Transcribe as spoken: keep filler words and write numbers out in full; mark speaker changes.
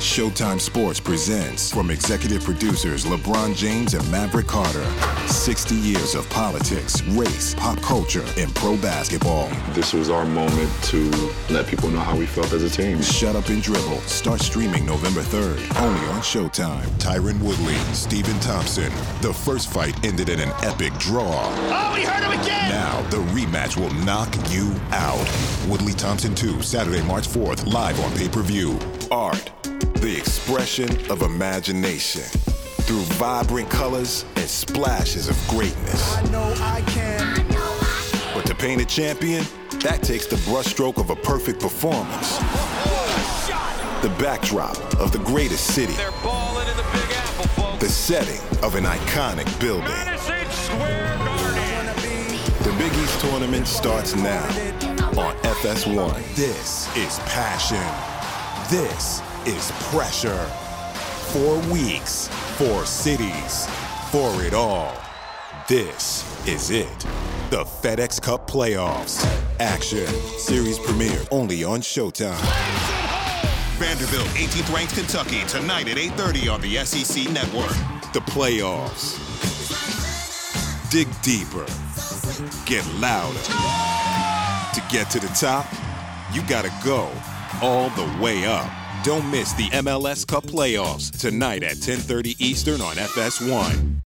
Speaker 1: Showtime Sports presents from executive producers LeBron James and Maverick Carter. sixty years of politics, race, pop culture, and pro basketball.
Speaker 2: This was our moment to let people know how we felt as a team.
Speaker 1: Shut Up and Dribble. Start streaming November third, only on Showtime. Tyron Woodley, Stephen Thompson. The first fight ended in an epic draw.
Speaker 3: Oh, we heard him again!
Speaker 1: Now, the rematch will knock you out. Woodley Thompson two, Saturday, March fourth, live on pay-per-view. Art, the expression of imagination. Through vibrant colors and splashes of greatness.
Speaker 3: I know I can.
Speaker 1: But to paint a champion, that takes the brushstroke of a perfect performance. The backdrop of the greatest city.
Speaker 4: They're balling in the Big Apple, folks.
Speaker 1: The setting of an iconic building.
Speaker 4: Madison Square Garden.
Speaker 1: The Big East tournament starts now on F S one. This is passion. This is pressure. Four weeks, four cities, for it all. This is it. The FedEx Cup Playoffs. Action. Series premiere only on Showtime.
Speaker 5: Vanderbilt, eighteenth ranked Kentucky, tonight at eight thirty on the S E C Network.
Speaker 1: The playoffs. Dig deeper. Get louder. To get to the top, you gotta go all the way up. Don't miss the M L S Cup Playoffs tonight at ten thirty Eastern on F S one.